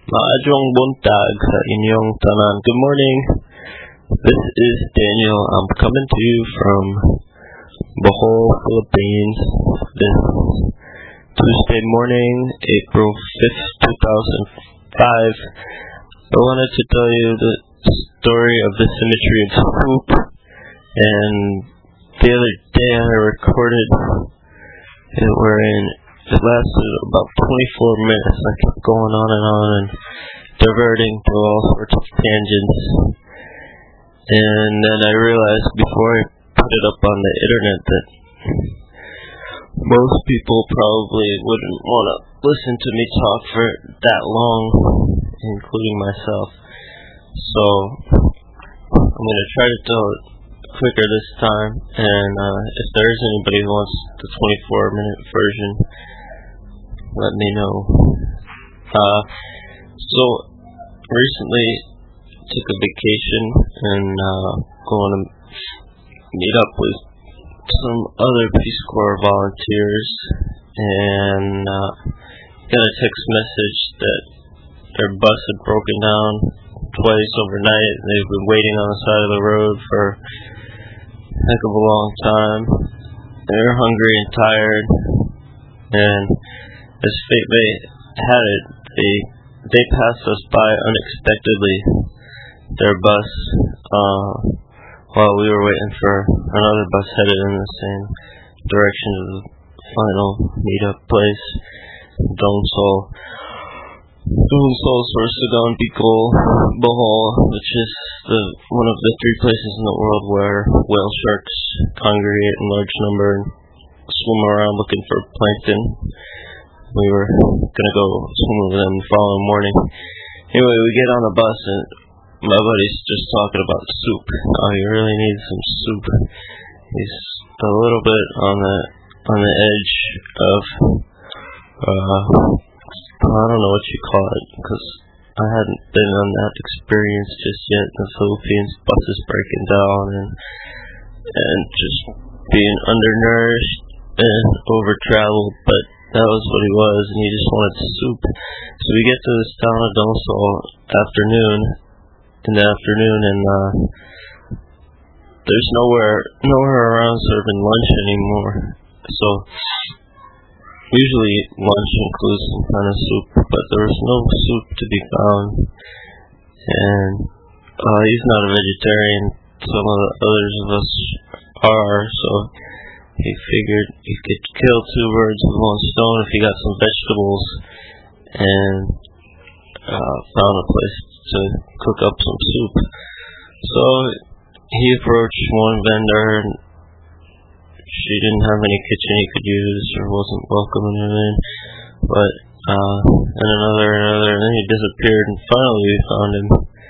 Maadjong buntag sa inyong tanan. Good morning. This is Daniel. I'm coming to you from Bohol, Philippines. This Tuesday morning, April 5th, 2005. I wanted to tell you the story of the symmetry of soup. And the other day I recorded it it lasted about 24 minutes. I kept going on and diverting to all sorts of tangents. And then I realized before I put it up on the internet that most people probably wouldn't want to listen to me talk for that long, including myself. So I'm going to try to tell it quicker this time. And if there is anybody who wants the 24-minute version, let me know. So recently took a vacation and going to meet up with some other Peace Corps volunteers, and got a text message that their bus had broken down twice overnight. They've been waiting on the side of the road for a heck of a long time. They're hungry and tired, and as fate may had it, they passed us by unexpectedly, their bus, while we were waiting for another bus headed in the same direction to the final meetup place, Donsol, Sorsogon, Bicol, Bohol, which is one of the three places in the world where whale sharks congregate in large number and swim around looking for plankton. We were going to go swim with them the following morning. Anyway, we get on the bus and my buddy's just talking about soup. Oh, you really need some soup. He's a little bit on the edge of, I don't know what you call it, because I hadn't been on that experience just yet in the Philippines. Buses breaking down and just being undernourished and over-traveled, but that was what he was, and he just wanted soup. So we get to this town of Donsol in the afternoon, and there's nowhere around serving lunch anymore. So usually lunch includes some kind of soup, but there was no soup to be found. And he's not a vegetarian. Some of the others of us are, so he figured he could kill two birds with one stone if he got some vegetables and found a place to cook up some soup. So he approached one vendor, and she didn't have any kitchen he could use or wasn't welcoming him in. But and another, and then he disappeared, and finally we found him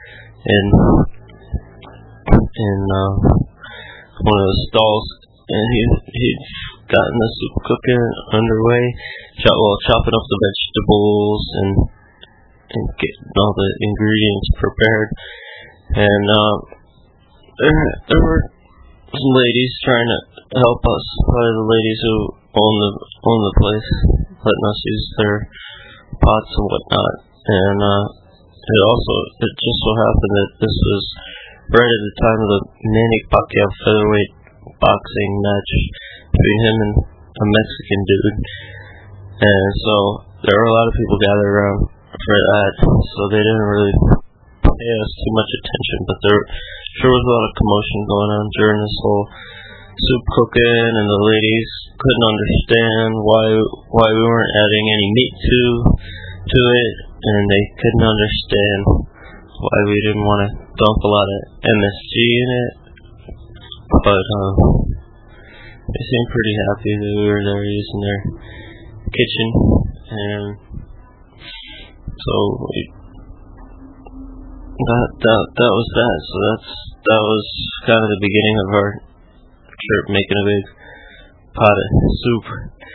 in one of the stalls. And he'd gotten the soup cooking underway, chopping up the vegetables and getting all the ingredients prepared. And there were some ladies trying to help us, probably the ladies who own the place, letting us use their pots and whatnot. And it just so happened that this was right at the time of the Manny Pacquiao featherweight boxing match between him and a Mexican dude, and so there were a lot of people gathered around for that, so they didn't really pay us too much attention, but there sure was a lot of commotion going on during this whole soup cooking, and the ladies couldn't understand why we weren't adding any meat to it, and they couldn't understand why we didn't want to dump a lot of MSG in it. But they seemed pretty happy that we were there using their kitchen, and so that was that. So that was kind of the beginning of our trip, making a big pot of soup.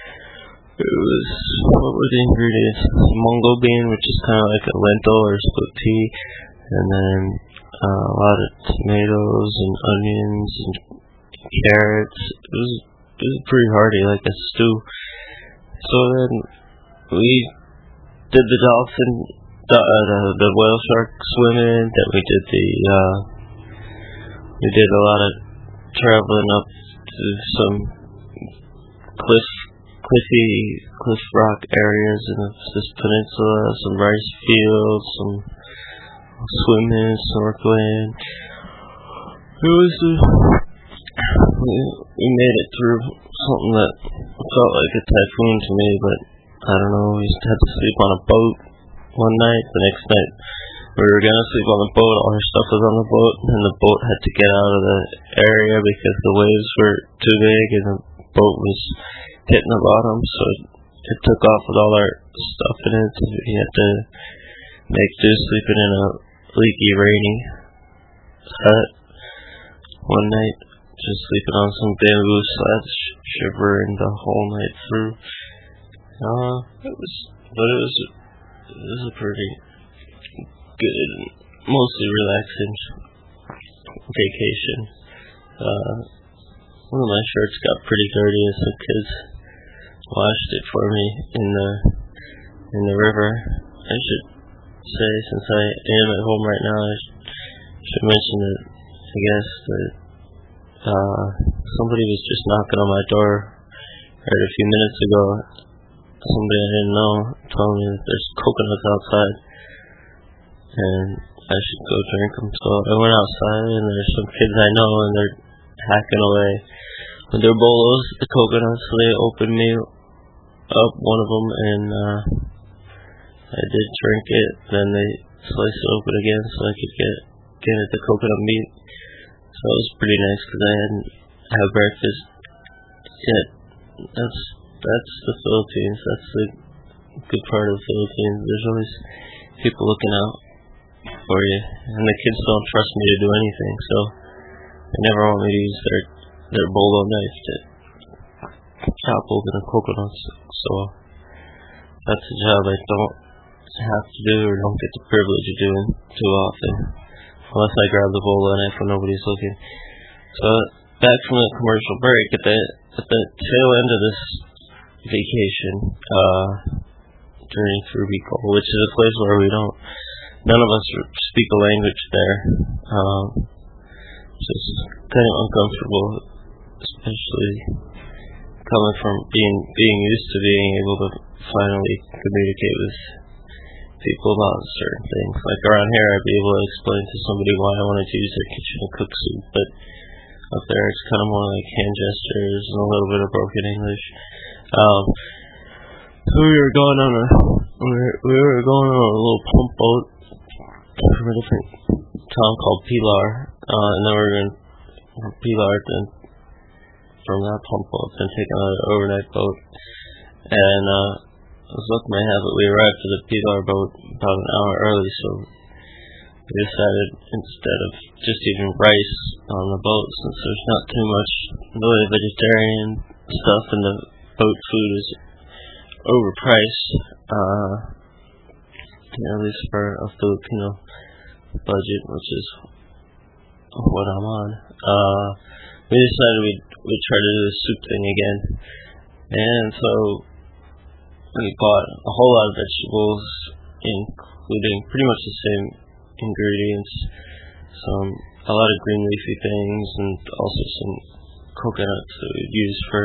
What were the ingredients? Mungo bean, which is kind of like a lentil or split pea, and then a lot of tomatoes and onions and carrots. It was pretty hearty, like a stew. So then we did the dolphin the whale shark swimming. Then we did a lot of traveling up to some cliff rock areas in this peninsula, some rice fields, some swimming, snorkeling. We made it through something that felt like a typhoon to me, but I don't know. We had to sleep on a boat one night. The next night we were gonna sleep on the boat. All our stuff was on the boat, and the boat had to get out of the area because the waves were too big, and the boat was hitting the bottom. So it took off with all our stuff in it. So we had to make do sleeping in a leaky, rainy hut one night, just sleeping on some bamboo slats, shivering the whole night through. It was a pretty good, mostly relaxing vacation. One of my shirts got pretty dirty, and some kids washed it for me in the river. I should say, since I am at home right now, I should mention that I guess that somebody was just knocking on my door right a few minutes ago. Somebody I didn't know told me that there's coconuts outside and I should go drink them. So I went outside, and there's some kids I know, and they're hacking away with their bolos at the coconuts. So they opened me up one of them, and I did drink it. Then they sliced it open again so I could get at the coconut meat. So it was pretty nice because I hadn't had breakfast yet. That's the Philippines. That's the good part of the Philippines. There's always people looking out for you, and the kids don't trust me to do anything, so they never want me to use their bolo knife to chop open the coconuts. So that's a job I don't have to do, or don't get the privilege of doing too often, unless I grab the bolo knife when nobody's looking. So back from the commercial break, at the tail end of this vacation, journey through Bicol, which is a place where none of us speak a language there. So it's kind of uncomfortable, especially coming from being used to being able to finally communicate with people about certain things. Like around here, I'd be able to explain to somebody why I wanted to use their kitchen to cook soup, but up there it's kind of more like hand gestures and a little bit of broken English. So we were going on a little pump boat from a different town called Pilar, and then we were in Pilar, then from that pump boat, then take another overnight boat, and I was lucky to have it. We arrived at the Pilar boat about an hour early, so we decided instead of just eating rice on the boat, since there's not too much really vegetarian stuff and the boat food is overpriced, at least for a Filipino budget, which is what I'm on. We decided we'd try to do the soup thing again, and so we bought a whole lot of vegetables, including pretty much the same ingredients, a lot of green leafy things, and also some coconuts that we'd use for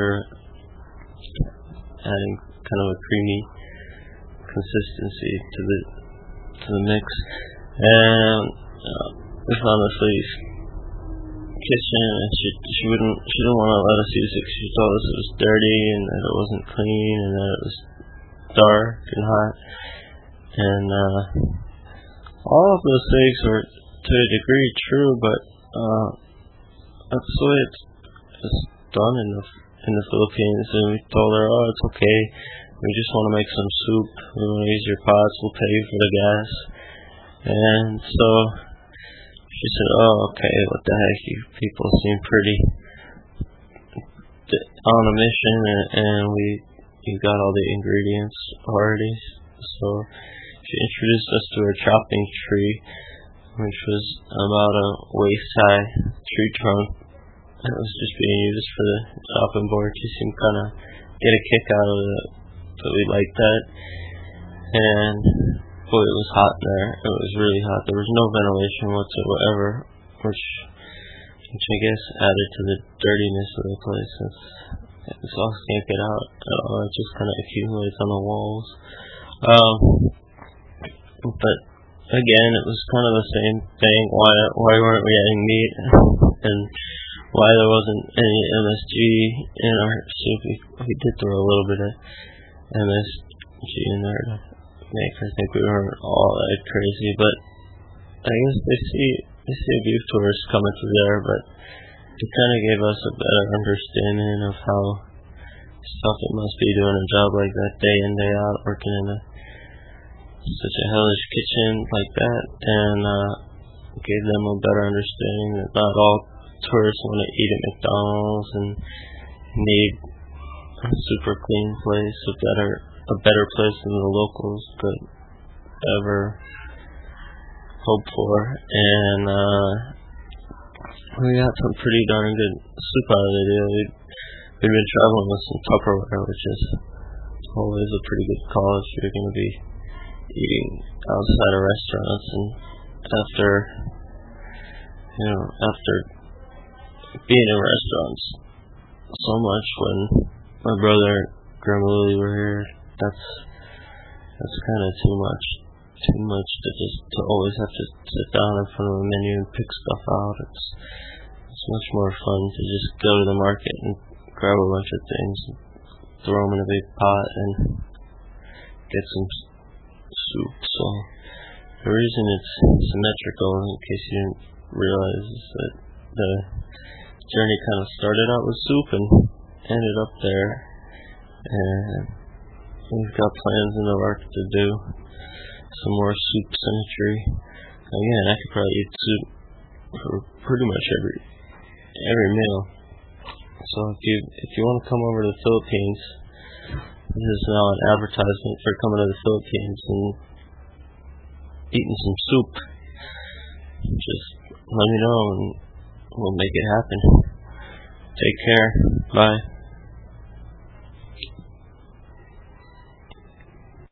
adding kind of a creamy consistency to the mix. And we found this lady's kitchen, and she didn't want to let us use it because she told us it was dirty and that it wasn't clean and that it was dark and hot, and all of those things were to a degree true, but that's the way it's done in the Philippines. And we told her, oh, it's okay, we just want to make some soup, we want to use your pots, we'll pay you for the gas. And so she said, oh, okay, what the heck, you people seem pretty on a mission, and you got all the ingredients already. So she introduced us to her chopping tree, which was about a waist-high tree trunk that was just being used for the chopping board. She seemed kind of get a kick out of it, so we liked that. And boy, it was hot there. It was really hot. There was no ventilation whatsoever, which I guess added to the dirtiness of the place. The exhaust can't get out at all. It just kind of accumulates on the walls. But again, it was kind of the same thing. Why weren't we adding meat, and why there wasn't any MSG in our soup? We did throw a little bit of MSG in there to make her think we weren't all that crazy. But I guess they see a beef tourist coming through there, but it kind of gave us a better understanding of how tough it must be doing a job like that day in, day out, working in such a hellish kitchen like that, and gave them a better understanding that not all tourists want to eat at McDonald's and need a super clean place, a better place than the locals could ever hope for. And we got some pretty darn good soup out of the deal. We'd been traveling with some Tupperware, which is always a pretty good call if you're going to be eating outside of restaurants. And after being in restaurants so much when my brother and Grandma Lily were here, that's kind of too much to always have to sit down in front of a menu and pick stuff out. It's much more fun to just go to the market and grab a bunch of things and throw them in a big pot and get some soup. So the reason it's symmetrical, in case you didn't realize, is that the journey kind of started out with soup and ended up there, and we've got plans in the works to do some more soup symmetry. Again, I could probably eat soup for pretty much every meal. So if you want to come over to the Philippines, this is now an advertisement for coming to the Philippines and eating some soup. Just let me know and we'll make it happen. Take care. Bye.